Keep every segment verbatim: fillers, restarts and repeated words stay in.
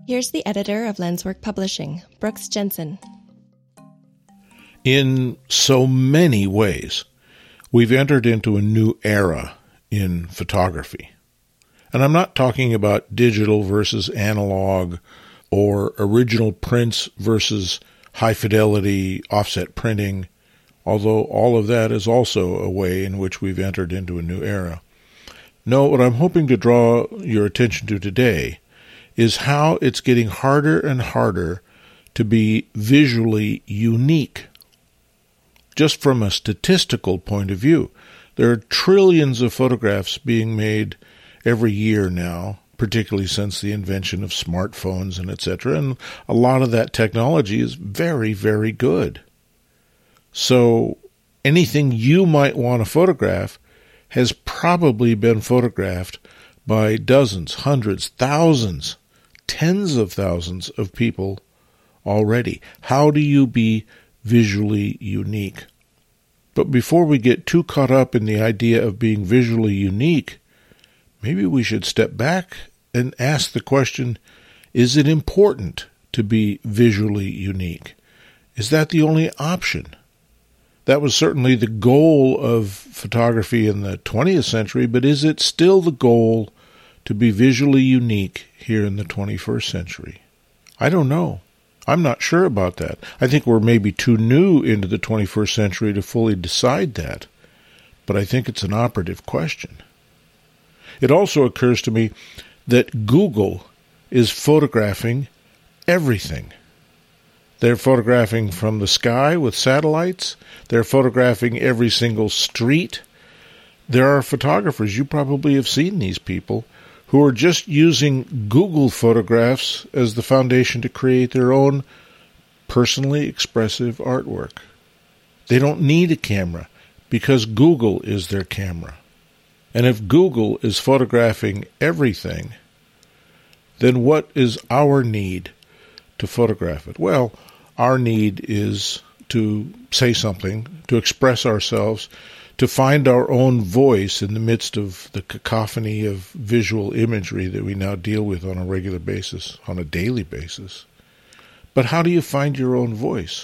Here's the editor of Lenswork Publishing, Brooks Jensen. In so many ways, we've entered into a new era in photography. And I'm not talking about digital versus analog or original prints versus high-fidelity offset printing, although all of that is also a way in which we've entered into a new era. No, what I'm hoping to draw your attention to today is how it's getting harder and harder to be visually unique. Just from a statistical point of view, there are trillions of photographs being made every year now, particularly since the invention of smartphones and et cetera, and a lot of that technology is very, very good. So anything you might want to photograph has probably been photographed by dozens, hundreds, thousands, tens of thousands of people already. How do you be visually unique? But before we get too caught up in the idea of being visually unique, maybe we should step back and ask the question, is it important to be visually unique? Is that the only option? That was certainly the goal of photography in the twentieth century, but is it still the goal to be visually unique here in the twenty-first century? I don't know. I'm not sure about that. I think we're maybe too new into the twenty-first century to fully decide that, but I think it's an operative question. It also occurs to me that Google is photographing everything. They're photographing from the sky with satellites. They're photographing every single street. There are photographers, you probably have seen these people, who are just using Google photographs as the foundation to create their own personally expressive artwork. They don't need a camera because Google is their camera. And if Google is photographing everything, then what is our need to photograph it? Well, our need is to say something, to express ourselves, to find our own voice in the midst of the cacophony of visual imagery that we now deal with on a regular basis, on a daily basis. But how do you find your own voice?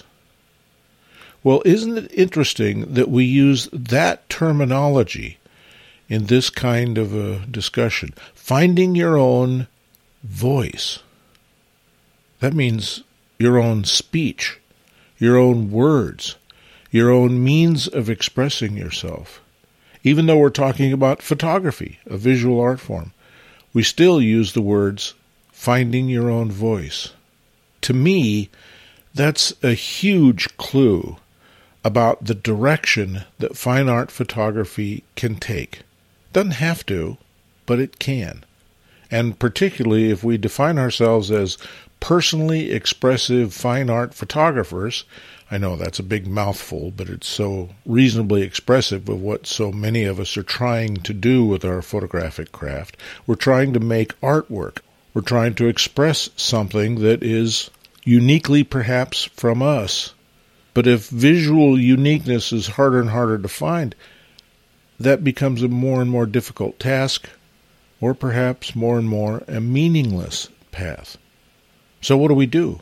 Well, isn't it interesting that we use that terminology in this kind of a discussion? Finding your own voice. That means your own speech, your own words, your own means of expressing yourself. Even though we're talking about photography, a visual art form, we still use the words finding your own voice. To me, that's a huge clue about the direction that fine art photography can take. Doesn't have to, but it can. And particularly if we define ourselves as personally expressive fine art photographers, I know that's a big mouthful, but it's so reasonably expressive of what so many of us are trying to do with our photographic craft. We're trying to make artwork. We're trying to express something that is uniquely perhaps from us. But if visual uniqueness is harder and harder to find, that becomes a more and more difficult task, or perhaps more and more a meaningless path. So what do we do?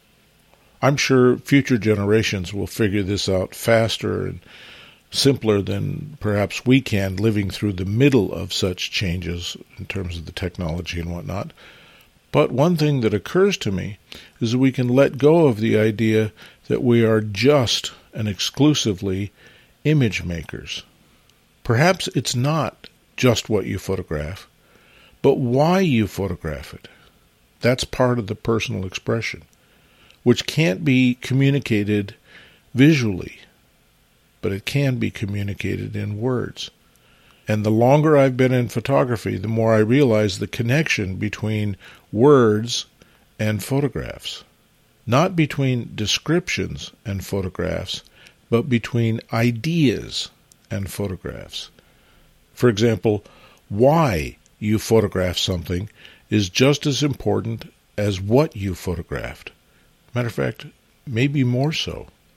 I'm sure future generations will figure this out faster and simpler than perhaps we can, living through the middle of such changes in terms of the technology and whatnot. But one thing that occurs to me is that we can let go of the idea that we are just and exclusively image makers. Perhaps it's not just what you photograph, but why you photograph it. That's part of the personal expression, which can't be communicated visually, but it can be communicated in words. And the longer I've been in photography, the more I realize the connection between words and photographs. Not between descriptions and photographs, but between ideas and photographs. For example, why you photograph something is just as important as what you photographed. Matter of fact, maybe more so.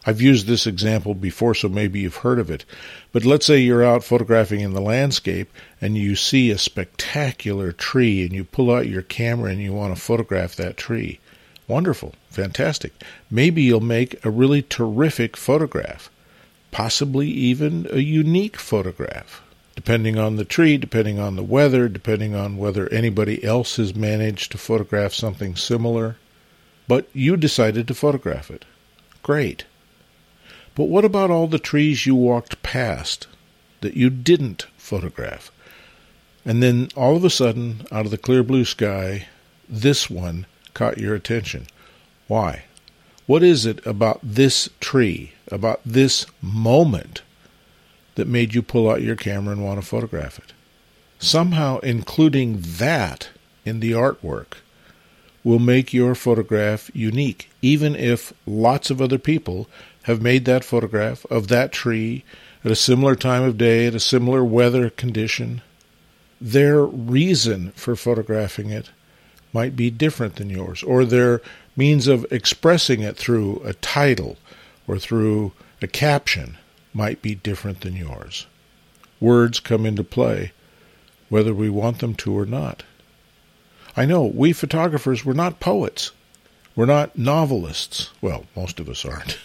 I've used this example before, so maybe you've heard of it. But let's say you're out photographing in the landscape and you see a spectacular tree and you pull out your camera and you want to photograph that tree. Wonderful. Fantastic. Maybe you'll make a really terrific photograph, possibly even a unique photograph, depending on the tree, depending on the weather, depending on whether anybody else has managed to photograph something similar. But you decided to photograph it. Great. But what about all the trees you walked past that you didn't photograph? And then all of a sudden, out of the clear blue sky, this one caught your attention. Why? What is it about this tree, about this moment, that made you pull out your camera and want to photograph it? Somehow including that in the artwork will make your photograph unique, even if lots of other people have made that photograph of that tree at a similar time of day, at a similar weather condition. Their reason for photographing it might be different than yours, or their means of expressing it through a title or through a caption might be different than yours. Words come into play, whether we want them to or not. I know, we photographers, we're not poets. We're not novelists. Well, most of us aren't.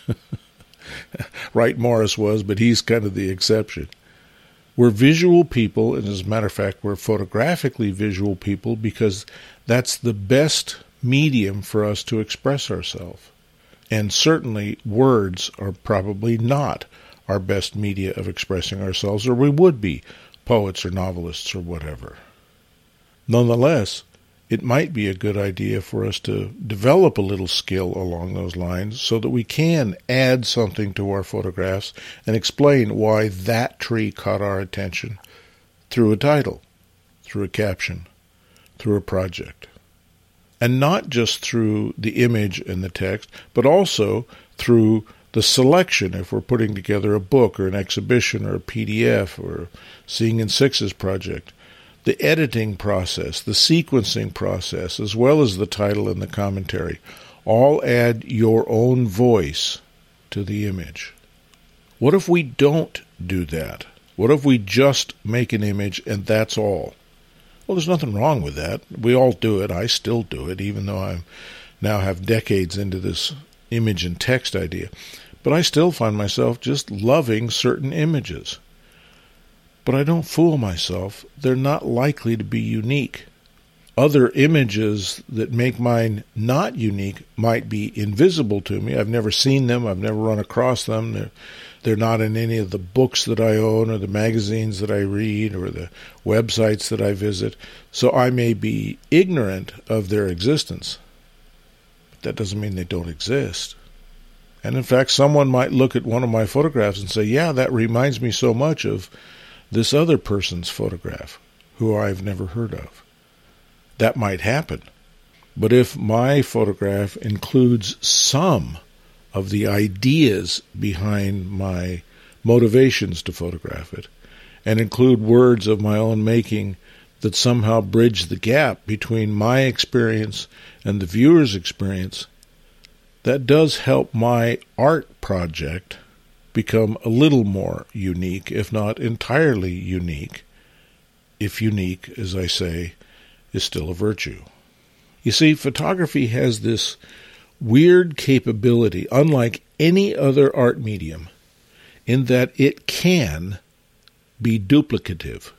Wright Morris was, but he's kind of the exception. We're visual people, and as a matter of fact, we're photographically visual people because that's the best medium for us to express ourselves. And certainly words are probably not our best media of expressing ourselves, or we would be poets or novelists or whatever. Nonetheless, it might be a good idea for us to develop a little skill along those lines so that we can add something to our photographs and explain why that tree caught our attention through a title, through a caption, through a project. And not just through the image and the text, but also through the selection if we're putting together a book or an exhibition or a P D F or Seeing in Sixes project. The editing process, the sequencing process, as well as the title and the commentary, all add your own voice to the image. What if we don't do that? What if we just make an image and that's all? Well, there's nothing wrong with that. We all do it. I still do it, even though I now have decades into this image and text idea. But I still find myself just loving certain images. But I don't fool myself. They're not likely to be unique. Other images that make mine not unique might be invisible to me. I've never seen them. I've never run across them. They're, they're not in any of the books that I own or the magazines that I read or the websites that I visit. So I may be ignorant of their existence. But that doesn't mean they don't exist. And in fact, someone might look at one of my photographs and say, yeah, that reminds me so much of this other person's photograph, who I've never heard of. That might happen. But if my photograph includes some of the ideas behind my motivations to photograph it, and include words of my own making that somehow bridge the gap between my experience and the viewer's experience, that does help my art project become a little more unique, if not entirely unique, if unique, as I say, is still a virtue. You see, photography has this weird capability, unlike any other art medium, in that it can be duplicative.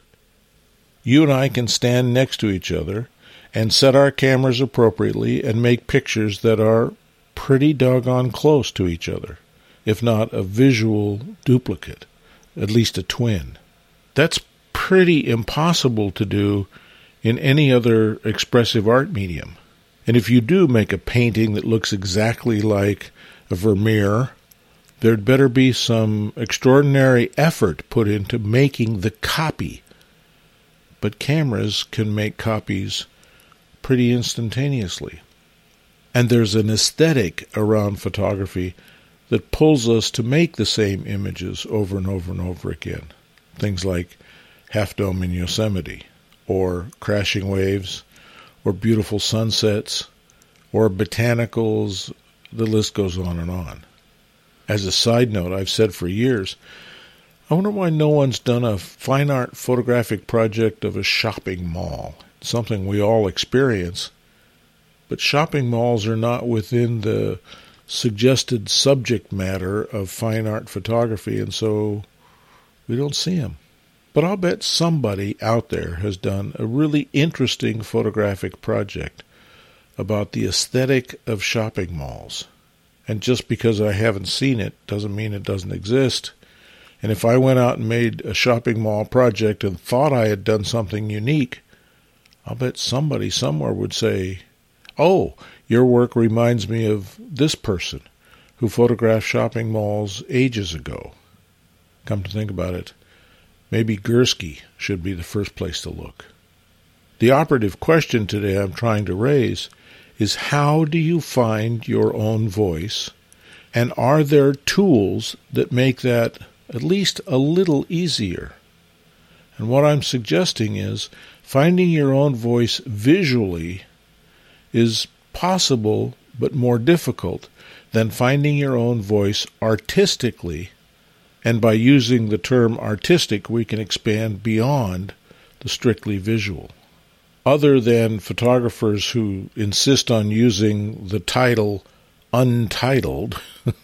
You and I can stand next to each other and set our cameras appropriately and make pictures that are pretty doggone close to each other, if not a visual duplicate, at least a twin. That's pretty impossible to do in any other expressive art medium. And if you do make a painting that looks exactly like a Vermeer, there'd better be some extraordinary effort put into making the copy. But cameras can make copies pretty instantaneously. And there's an aesthetic around photography that pulls us to make the same images over and over and over again. Things like Half Dome in Yosemite, or crashing waves, or beautiful sunsets, or botanicals, the list goes on and on. As a side note, I've said for years, I wonder why no one's done a fine art photographic project of a shopping mall. It's something we all experience. But shopping malls are not within the suggested subject matter of fine art photography, and so we don't see them. But I'll bet somebody out there has done a really interesting photographic project about the aesthetic of shopping malls. And just because I haven't seen it doesn't mean it doesn't exist. And if I went out and made a shopping mall project and thought I had done something unique, I'll bet somebody somewhere would say, "Oh, your work reminds me of this person who photographed shopping malls ages ago." Come to think about it, maybe Gursky should be the first place to look. The operative question today I'm trying to raise is, how do you find your own voice? And are there tools that make that at least a little easier? And what I'm suggesting is finding your own voice visually is possible but more difficult than finding your own voice artistically. And by using the term artistic, we can expand beyond the strictly visual. Other than photographers who insist on using the title untitled,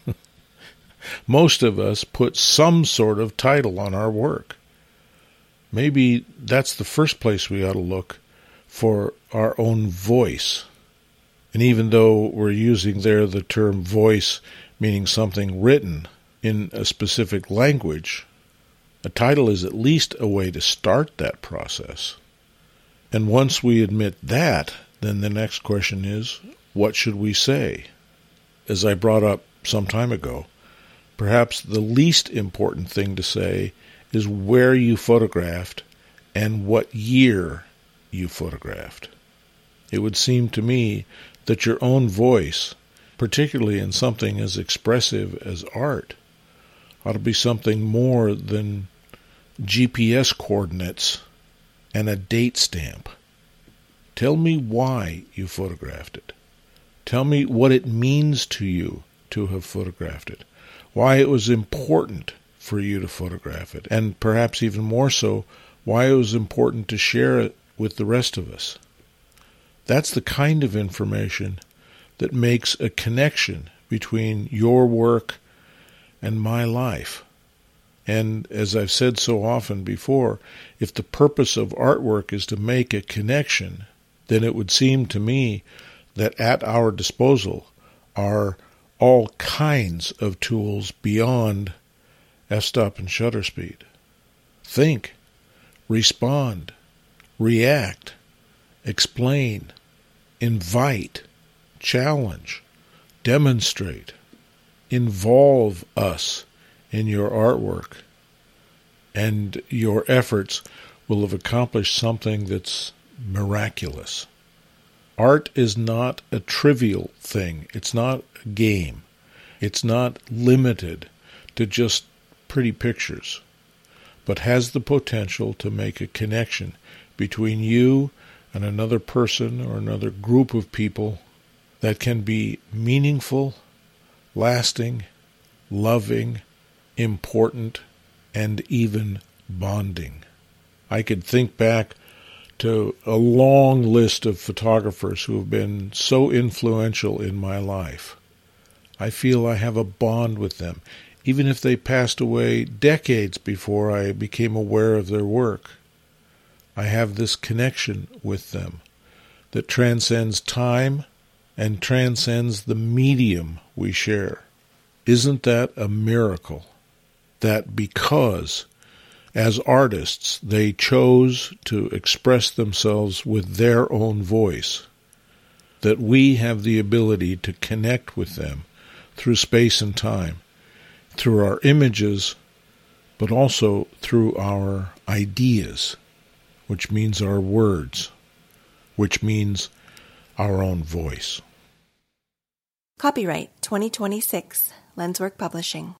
most of us put some sort of title on our work. Maybe that's the first place we ought to look for our own voice. And even though we're using there the term voice meaning something written in a specific language, a title is at least a way to start that process. And once we admit that, then the next question is, what should we say? As I brought up some time ago, perhaps the least important thing to say is where you photographed and what year you photographed. It would seem to me that your own voice, particularly in something as expressive as art, ought to be something more than G P S coordinates and a date stamp. Tell me why you photographed it. Tell me what it means to you to have photographed it, why it was important for you to photograph it, and perhaps even more so, why it was important to share it with the rest of us. That's the kind of information that makes a connection between your work and my life. And as I've said so often before, if the purpose of artwork is to make a connection, then it would seem to me that at our disposal are all kinds of tools beyond f-stop and shutter speed. Think, respond, react, explain, invite, challenge, demonstrate, involve us in your artwork, and your efforts will have accomplished something that's miraculous. Art is not a trivial thing. It's not a game. It's not limited to just pretty pictures, but has the potential to make a connection between you and another person or another group of people that can be meaningful, lasting, loving, important, and even bonding. I could think back to a long list of photographers who have been so influential in my life. I feel I have a bond with them, even if they passed away decades before I became aware of their work. I have this connection with them that transcends time and transcends the medium we share. Isn't that a miracle? That because, as artists, they chose to express themselves with their own voice, that we have the ability to connect with them through space and time, through our images, but also through our ideas, which means our words, which means our own voice. Copyright twenty twenty-six, Lenswork Publishing.